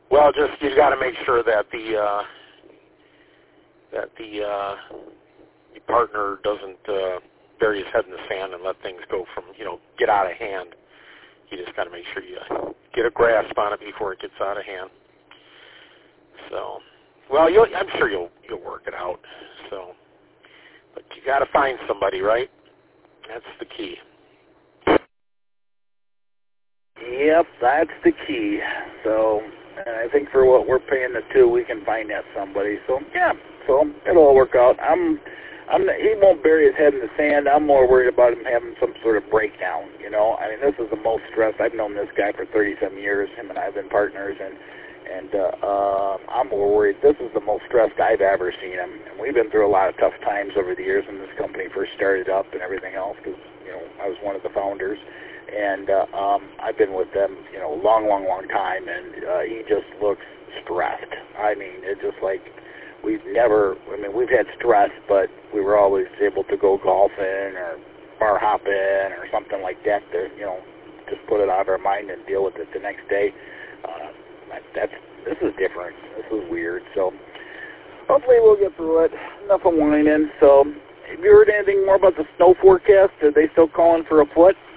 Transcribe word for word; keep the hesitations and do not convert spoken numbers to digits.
Well, just you got to make sure that the uh, that the uh, your partner doesn't uh, bury his head in the sand and let things go from you know get out of hand. You just got to make sure you get a grasp on it before it gets out of hand. So, well, you'll, I'm sure you'll you'll work it out. So, but you got to find somebody, right? That's the key. Yep, that's the key. So, and I think for what we're paying the two, we can find that somebody. So, yeah, so it'll all work out. I'm, I'm. He won't bury his head in the sand. I'm more worried about him having some sort of breakdown. You know, I mean, this is the most stress. I've known this guy for thirty-seven years. Him and I have been partners, and and uh, uh, I'm more worried. This is the most stressed I've ever seen him. And we've been through a lot of tough times over the years when this company first started up and everything else. Because you know, I was one of the founders. And uh, um, I've been with them, you know, a long, long, long time, and uh, he just looks stressed. I mean, it's just like we've never, I mean, we've had stress, but we were always able to go golfing or bar hopping or something like that to, you know, just put it out of our mind and deal with it the next day. Uh, that, that's, this is different. This is weird. So hopefully we'll get through it. Enough of whining. So have you heard anything more about the snow forecast? Are they still calling for a foot?